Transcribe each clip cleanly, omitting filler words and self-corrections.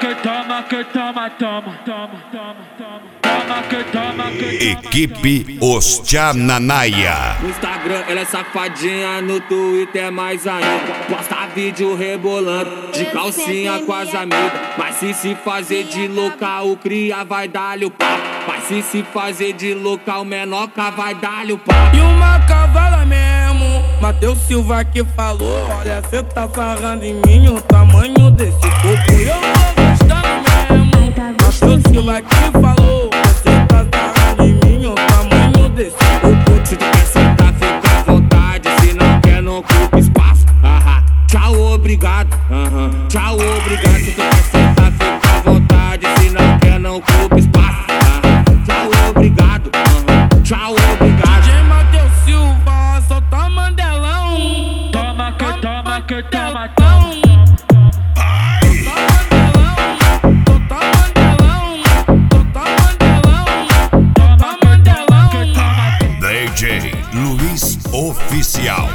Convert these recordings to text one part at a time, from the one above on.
Equipe Os Tchananaia. No Instagram ela é safadinha, no Twitter mais ainda. Posta vídeo rebolando, de calcinha com as amigas. Mas se fazer de louca, o cria vai dar-lhe o pau. Mas se fazer de louca, o menoca vai dar-lhe o pau. E uma cavala mesmo, Matheus Silva que falou. Olha, cê tá sarrando em mim, o tamanho desse corpo eu tô gostando mesmo. Matheus Silva que falou. Cê tá sarrando em mim, o tamanho desse corpo. Se tu quer sentar, fica à vontade. Se não quer, não ocupa espaço. Tchau, obrigado. Tchau, obrigado. Se tu quer sentar, fica à vontade. Se não quer, não ocupa espaço. Tchau, obrigado. Tchau, obrigado. DJ Matheus Silva, solta Mandelão. Toma que toma que toma, toma. DJ Luiz Oficial.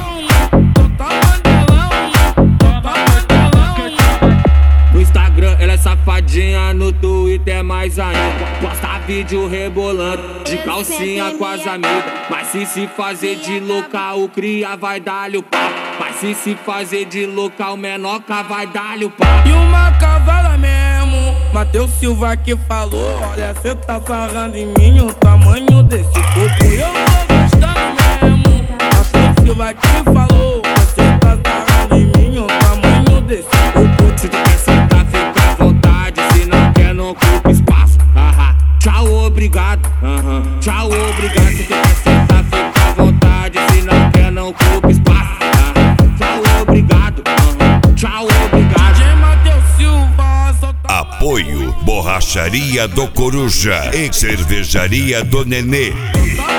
No Instagram ela é safadinha, no Twitter mais ainda. Posta vídeo rebolando, de calcinha com as amigas. Mas se fazer de louca, o cria vai dar-lhe o pau. Mas se fazer de louca, o menoca vai dar-lhe o pau. E uma cavala mesmo, Matheus Silva que falou. Olha, cê tá sarrando em mim, o tamanho desse corpo eu tô gostando mesmo. Matheus Silva que falou. Cê tá sarrando em mim, o tamanho desse corpo. Se tu quer sentar, fica à vontade. Se não quer, não ocupa espaço. Tchau, obrigado. Tchau, obrigado. Se tu quer sentar, fica à vontade. Se não quer, não ocupa espaço. Tchau, obrigado. Tchau, obrigado. DJ Matheus Silva, solta. Apoio Borracharia do Coruja e Cervejaria do Nenê.